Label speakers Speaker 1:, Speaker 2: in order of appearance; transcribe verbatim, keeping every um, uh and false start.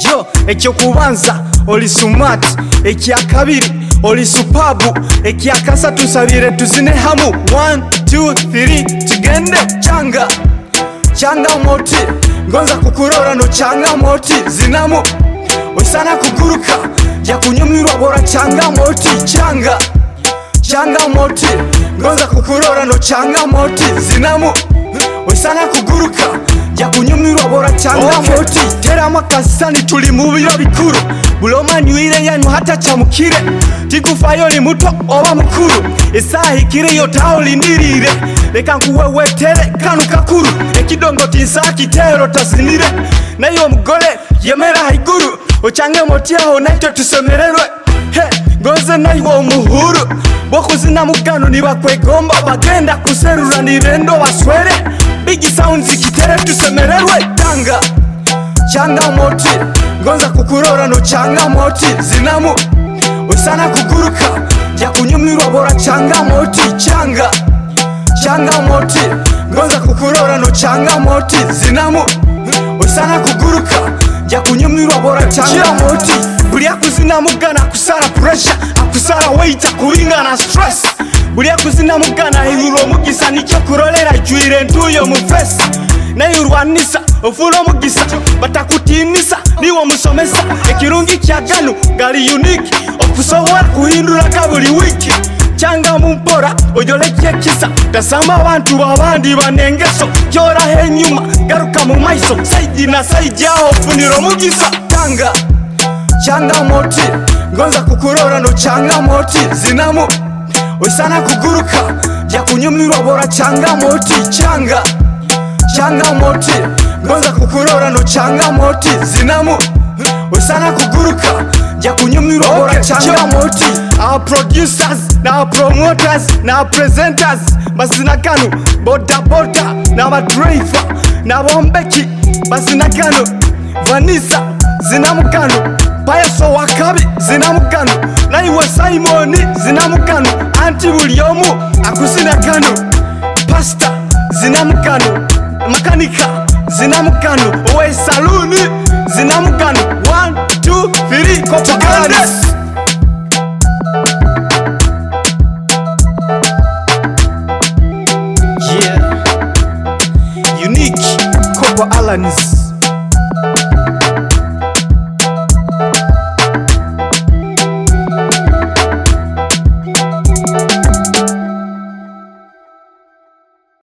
Speaker 1: Yo, ekyo kubanza oli smart, ekya kabiri oli superb, ekya kasatu nsabire tuzine hamu. One, two, three, tugende. Changa changa moti, ngonza kukurora no changa moti. Zinamu osana kuguruka, ja kunyumirwa bora changa moti. Changa changa moti, ngonza kukurora no changa moti. Zinamu osana kuguruka, ja kunyumirwa bora changa okay. moti. Tera makasani tuli mu biro bikuru, buloma nywire yanyu hata chamukire. Tikufayo ni muto oba mukuru, esaha ikire yo taoli ndirire. Leka nkuwewetere kanu kakuru, ekidongo tinsa kitero tasinire. Nayo mugole yemera haiguru, ochange moti aho naito tusemererwe. He, ngoze nayo muhuru, boko zina mugano niba kwegomba. Bagenda kuserura nirendo baswere, bigi sounds kitere tusemererwe. Changa changa moti, ngonza kukurora no changa moti. Zinamu osana kuguruka, ja kunyumirwa bora changa moti. Changa changa moti, ngonza kukurora no changa moti. Zinamu osana kuguruka, ja kunyumirwa bora changa moti. Buli akuzina mugana kusara pressure, akusara weight akuringa na stress. Buli akuzina mugana hiro mugisa nicyo kurolera jwire ntuyo mu face. Nayurwanisa ofulo mugisa batakutinisa niwo musomesa. Ekirungi kyagano gali unique, okusobola kuhindura kabuli wiki. Changa mumpora ojolekye kisa, tasama abantu babandi banengeso. Kyora henyuma garuka mu maiso, saidi na saidi aho funiro mugisa. Changa changa moti, ngonza kukurora no changa moti. Zinamu osana kuguruka, ja kunyumirwa bora changa moti. Changa changa moti, ngonza kukurora no changa moti. Zinamu osana kuguruka, ja kunyumirwa bora okay. changa moti. Our producers, na promoters, na presenters, basina kanu boda boda, na ba driver, na bombeki basina kanu. Vanessa Zinamu kanu, Payaso Wakabi Zinamu kanu, na iwe Simon Zinamu kanu, anti bulyomu akusina kanu. Pasta Zinamu kanu, makanika Zinamu kanu, owe saluni Zinamu kanu. One, two, three, Kopaalanis. Yeah, unique Kopaalanis.